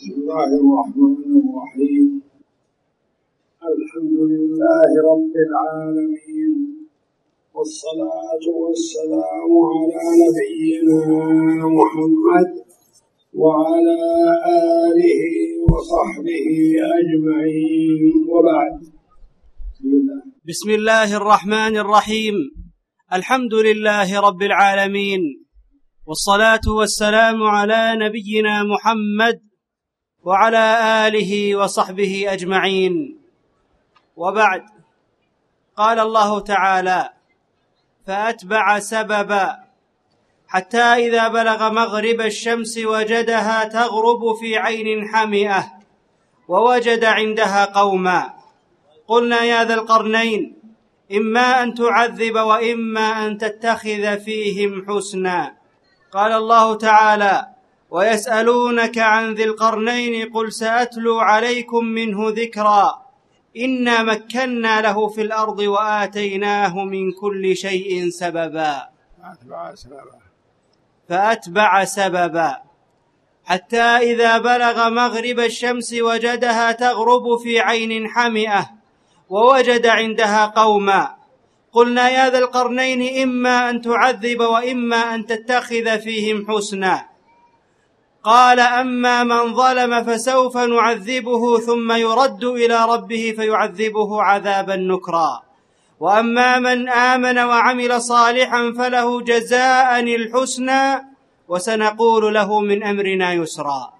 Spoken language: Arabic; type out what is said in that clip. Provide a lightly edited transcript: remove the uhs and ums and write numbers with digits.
بسم الله الرحمن الرحيم. الحمد لله رب العالمين، والصلاة والسلام على نبينا محمد وعلى آله وصحبه أجمعين، وبعد. بسم الله الرحمن الرحيم. الحمد لله رب العالمين، والصلاة والسلام على نبينا محمد وعلى آله وصحبه أجمعين، وبعد. قال الله تعالى: فأتبع سببا حتى إذا بلغ مغرب الشمس وجدها تغرب في عين حمئة ووجد عندها قوما قلنا يا ذا القرنين إما أن تعذب وإما أن تتخذ فيهم حسنا. قال الله تعالى: ويسألونك عن ذي القرنين قل سأتلو عليكم منه ذكرا إنا مكنا له في الأرض وآتيناه من كل شيء سببا. فأتبع سببا حتى إذا بلغ مغرب الشمس وجدها تغرب في عين حمئة ووجد عندها قوما قلنا يا ذا القرنين إما أن تعذب وإما أن تتخذ فيهم حسنا. قال: أما من ظلم فسوف نعذبه ثم يرد إلى ربه فيعذبه عذابا نكرا، وأما من آمن وعمل صالحا فله جزاء الحسنى وسنقول له من أمرنا يسرا.